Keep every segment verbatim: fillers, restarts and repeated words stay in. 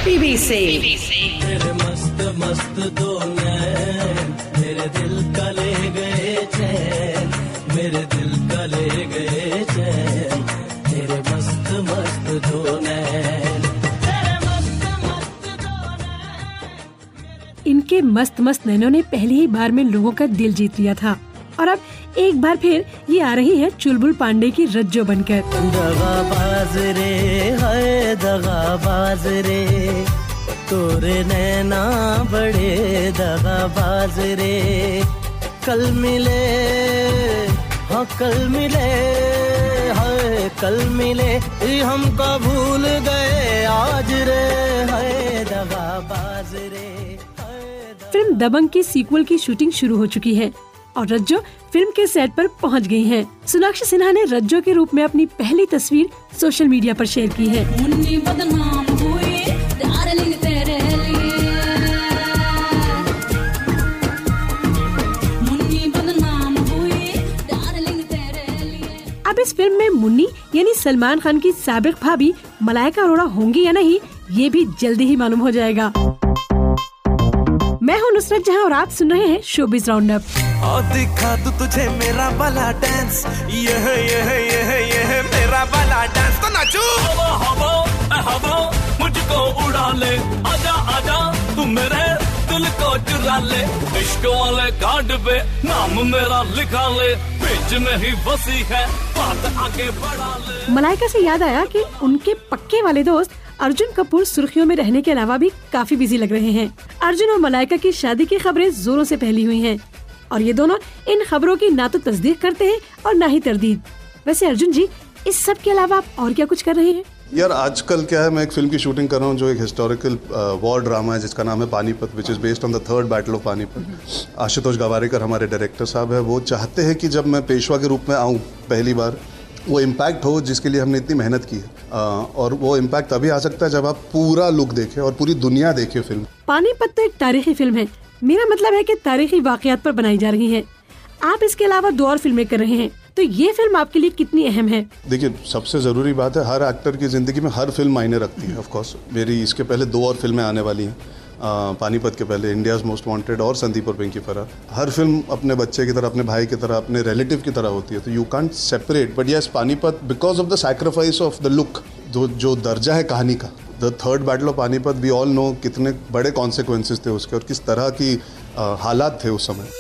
PBC. तेरे मस्त मस्त दो नैन मेरे दिल का ले गए चैन, मेरे दिल का ले गए चैन, तेरे मस्त मस्त दो नैन, तेरे मस्त मस्त दो नैन। इनके मस्त मस्त नैनों ने पहली ही बार में लोगों का दिल जीत लिया था और अब एक बार फिर ये आ रही है चुलबुल पांडे की रज्जो बनकर। दगाबाज रे हाय दगाबाज रे, तोरे नैना बड़े दगाबाज रे, कल मिले हाँ कल मिले हाय कल मिले, हमको भूल गए आज रे हाय दगाबाज रे। फिल्म दबंग की सीक्वल की शूटिंग शुरू हो चुकी है और रज्जो फिल्म के सेट पर पहुंच गई हैं। सोनाक्षी सिन्हा ने रज्जो के रूप में अपनी पहली तस्वीर सोशल मीडिया पर शेयर की है। मुन्नी बदनाम हुई डार्लिंग तेरे लिए, मुन्नी बदनाम हुई डार्लिंग तेरे लिए। अब इस फिल्म में मुन्नी यानी सलमान खान की साबिक भाभी मलाइका अरोड़ा होंगी या नहीं, ये भी जल्दी ही मालूम हो जाएगा। मैं हूँ नुसरत जहाँ और आप सुन रहे हैं शोबिज राउंडअप। और दिखा तू तुझे मेरा वाला डांस, ये है ये है ये है ये है मेरा वाला डांस, तो नाचो। हवा हवा हवा मुझको उड़ा ले, आजा आजा तू मेरे दिल को चुरा ले, इश्क वाले कार्ड पे नाम मेरा लिखा ले, बीच में ही बसी है बात आगे बढ़ा ले। मलाइका से याद आया कि उनके पक्के वाले दोस्त अर्जुन कपूर सुर्खियों में रहने के अलावा भी काफी बिजी लग रहे हैं। अर्जुन और मलाइका की शादी की खबरें जोरों से फैली हुई हैं और ये दोनों इन खबरों की ना तो तस्दीक करते हैं और ना ही तरदीद। वैसे अर्जुन जी, इस सब के अलावा आप और क्या कुछ कर रहे हैं? यार आजकल क्या है, मैं एक फिल्म की शूटिंग कर रहा हूँ जो एक हिस्टोरिकल वॉर ड्रामा है जिसका नाम है Panipat, which is based on the third battle of Panipat. Ashutosh Gowariker हमारे डायरेक्टर साहब है, वो चाहते हैं कि जब मैं पेशवा के रूप में आऊँ पहली बार, वो इम्पैक्ट हो जिसके लिए हमने इतनी मेहनत की है। आ, और वो इम्पैक्ट तभी आ सकता है जब आप पूरा लुक देखें और पूरी दुनिया देखे फिल्म। पानीपत तो एक तारीखी फिल्म है, मेरा मतलब है कि तारीखी वाकयात पर बनाई जा रही है। आप इसके अलावा दो और फिल्में कर रहे हैं, तो ये फिल्म आपके लिए कितनी अहम है? देखिए, सबसे ज़रूरी बात है, हर एक्टर की ज़िंदगी में हर फिल्म मायने रखती है। ऑफ कोर्स मेरी इसके पहले दो और फिल्में आने वाली हैं, पानीपत के पहले इंडियाज़ मोस्ट वांटेड और संदीप और पिंकी फरार। हर फिल्म अपने बच्चे की तरह, अपने भाई की तरह, अपने रिलेटिव की तरह होती है, तो you can't separate. But yes, Panipat because of the sacrifice of the look, जो जो दर्जा है कहानी का, the third battle of Panipat, we all know कितने बड़े कॉन्सिक्वेंसेस थे उसके और किस तरह की आ, हालात थे उस समय।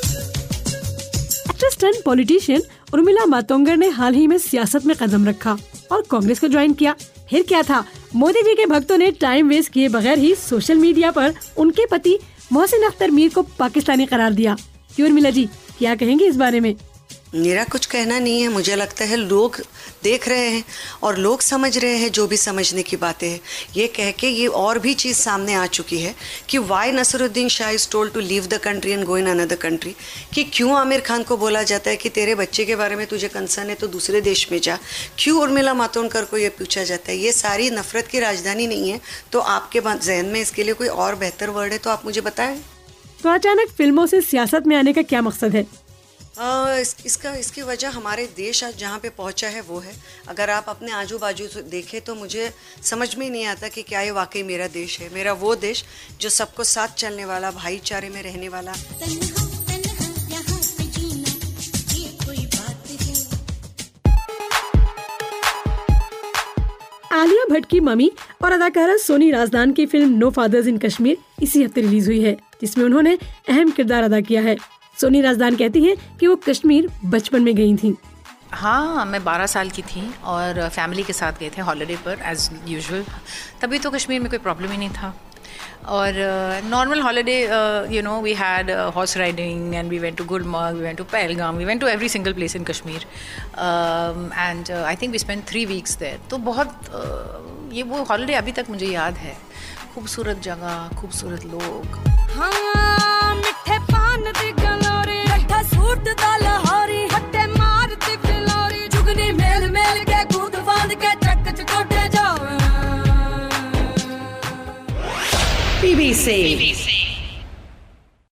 Actress turn politician Urmila Matondkar ने हाल ही में सियासत में कदम रखा और कांग्रेस को ज्वाइन किया। फिर क्या था, मोदी जी के भक्तों ने टाइम वेस्ट किए बगैर ही सोशल मीडिया पर उनके पति मोहसिन अख्तर मीर को पाकिस्तानी करार दिया। क्यों उर्मिला जी, क्या कहेंगे इस बारे में? मेरा कुछ कहना नहीं है, मुझे लगता है लोग देख रहे हैं और लोग समझ रहे हैं जो भी समझने की बातें हैं। ये कह के ये और भी चीज़ सामने आ चुकी है कि why Naseeruddin Shah is told to leave the country and go in another country, कि क्यों आमिर खान को बोला जाता है कि तेरे बच्चे के बारे में तुझे कंसर्न है तो दूसरे देश में जा, क्यों उर्मिला मातोंडकर को ये पूछा जाता है। ये सारी नफरत की राजधानी नहीं है, तो आपके जहन में इसके लिए कोई और बेहतर वर्ड है तो आप मुझे बताएं। तो अचानक फिल्मों से सियासत में आने का क्या मकसद है? आ, इस, इसका इसकी वजह हमारे देश आज जहाँ पे पहुँचा है वो है। अगर आप अपने आजू बाजू देखें तो मुझे समझ में ही नहीं आता कि क्या ये वाकई मेरा देश है, मेरा वो देश जो सबको साथ चलने वाला, भाईचारे में रहने वाला। आलिया भट्ट की मम्मी और अदाकारा सोनी राजदान की film no fathers in Kashmir इसी हफ्ते रिलीज हुई है, जिसमें उन्होंने अहम किरदार अदा किया है। सोनी राजदान कहती हैं कि वो कश्मीर बचपन में गई थी। हाँ, मैं बारह साल की थी और फैमिली के साथ गए थे हॉलिडे पर एज यूजुअल। तभी तो कश्मीर में कोई प्रॉब्लम ही नहीं था और normal holiday, you know, we had horse riding and we went to Gulmarg, we went to Pahalgam, we went to every single place in Kashmir and I think we spend three weeks there. तो बहुत uh, ये वो holiday अभी तक मुझे याद है। खूबसूरत जगह, खूबसूरत लोग। हाँ, मिठे पान दी गलोरी, रट्ठा सूट दा लहारी, हट्टे मार दी फिलोरी, जुगनी मेल मेल के कूद फांद के चक चकोटे जावे। पीबीसी